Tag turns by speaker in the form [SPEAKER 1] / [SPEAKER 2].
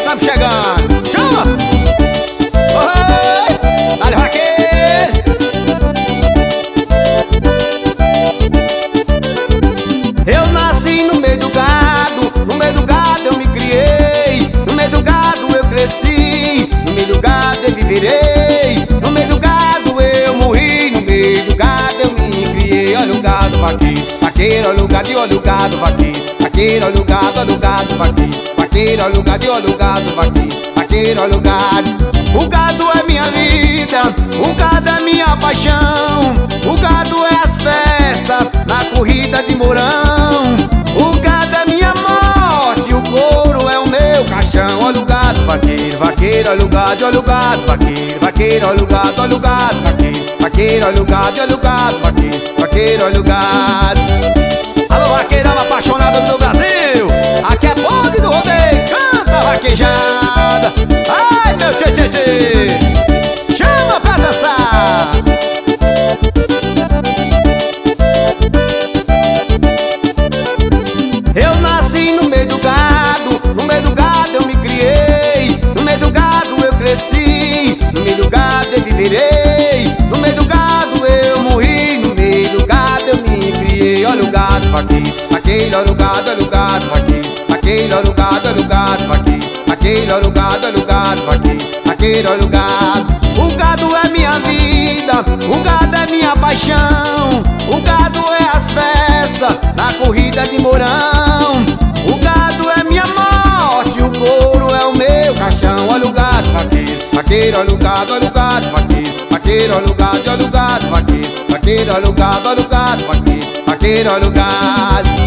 [SPEAKER 1] estamos chegando. Chama! Oi! Dale, vaqueiro! Eu nasci no meio do gado eu me criei, no meio do gado eu cresci, no meio do gado eu viverei, no meio do gado eu morri, no meio do gado eu me criei. Olha o gado, vaqueiro, vaqueiro, olha o gado e olha o gado, vaqueiro, vaqueiro, olha o gado, vaqueiro, vaqueiro, olha o gado e olha o gado, vaqueiro, vaqueiro, olha o gado. O gado é minha vida, o gado é minha paixão, o gado é as festas na corrida de Mourão. O gado é minha morte, o couro é o meu caixão. Olha o gado, vaqueiro, vaqueiro, olha o gado, vaqueiro, vaqueiro, olha o gado, vaqueiro, vaqueiro, olha o gado, vaqueiro, vaqueiro, olha o gado. Alô, vaqueirão apaixonado do Brasil, aqui é bonde do rodeio, canta vaquejada. Ai, meu tchê, tchê, tchê, chama pra dançar. Eu nasci no meio do gado eu me criei, no meio do gado eu cresci, no meio do gado eu viverei, no meio do gado eu morri, no meio do gado eu me criei. Olha o gado, vaqueiro, vaqueiro, olha o gado, vaqueiro, vaqueiro, olha o gado, vaqueiro, vaqueiro, olha o gado, vaqueiro, vaqueiro, olha o gado. O gado é minha vida, o gado é minha paixão, o gado é as festas na corrida de Mourão. O gado é minha morte, o couro é o meu caixão. Olha o gado, vaqueiro, vaqueiro, olha o gado, vaqueiro, vaqueiro, olha o gado, vaqueiro, vaqueiro, olha o gado, vaqueiro, vaqueiro, olha o gado.